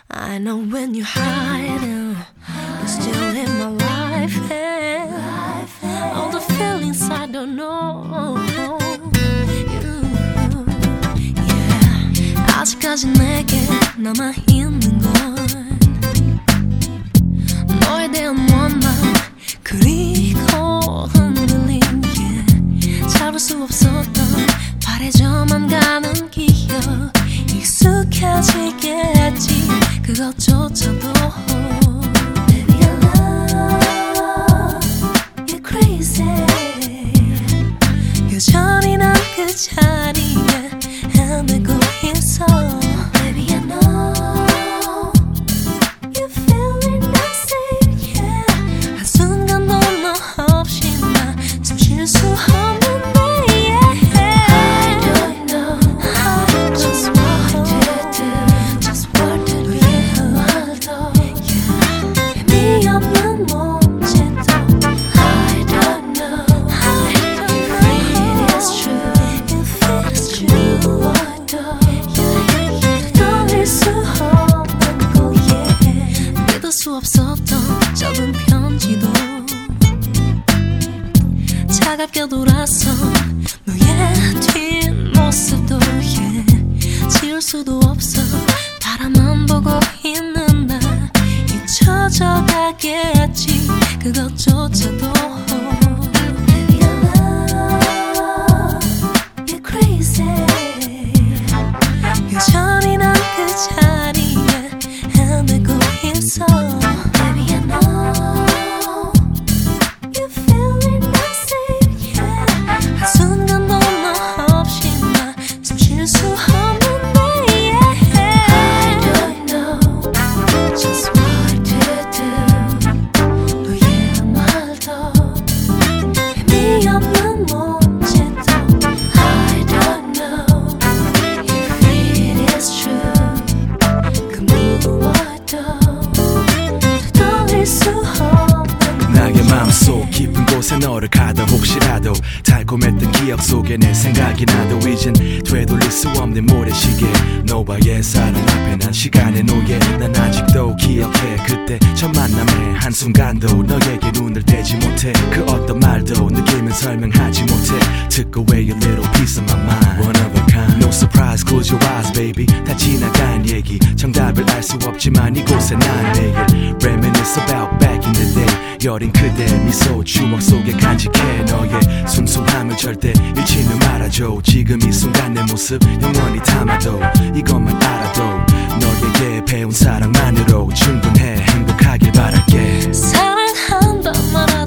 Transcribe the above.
I know when you're hiding, you're still in my life, and all the feelings I don't know. Yeah. 아직까지 내게 남아있는 건 너에 대한 원망 그리고 흔들림, yeah. 잡을 수 없었던 바래져만 가는 기억 익숙해지겠지 그것조차도. Baby I love you crazy. 여전히 난 그 자리에 헤매고 있어. Baby I know you feeling nothing, yeah. 한순간도 너 없이 나 숨 쉴 수 없는데, yeah. I don't know just what to do, just what to do, yeah. 의미 없는 몸짓도 I don't know if it is true, if it is true. 떠올릴 수 없는 거에 믿을 수 없었던 적은 편지도 차갑게 돌아서 너의 뒷모습도, yeah. 지울 수도 없어 바라만 보고 있는 나 잊혀져 가겠지 그것조차도. Baby I love you crazy. 여전히 난 그 자리에 헤매고 있어. Baby I know you feeling nothing, yeah. 한순간도 너 없이 나 숨 쉴 수 없는데, yeah. I don't know just what to do. 너의 말도 의미 없는 몸짓도 I don't know if it is true. 그 무엇도 떠올릴 수 없는 나의 마음속 깊은 곳에 너를 가다 혹시라도 달콤했던 기억 속에 내 생각이 나도 이젠 되돌릴 수 없는 모래시계 너와의 사랑 앞에 난 시간의 노예. 난 아직도 기억해 그때 첫 만남의 한순간도 너에게 눈을 떼지 못해. 그 어떤 말도 느낌은 설명하지 못해. Took away a little piece of my mind. One of a kind. No surprise close your eyes baby. 다 지나간 얘기 정답을 알 수 없지만 이곳에 난 매일 Reminisce about back in the day. 여린 그대 미소 추억 속에 간직해. 너의 순수함을 절대 잃지는 말아줘. 지금 이 순간 내 모습 영원히 담아도 이것만 알아도 너에게 배운 사랑만으로 충분해. 행복하길 바랄게. 사랑한다 말아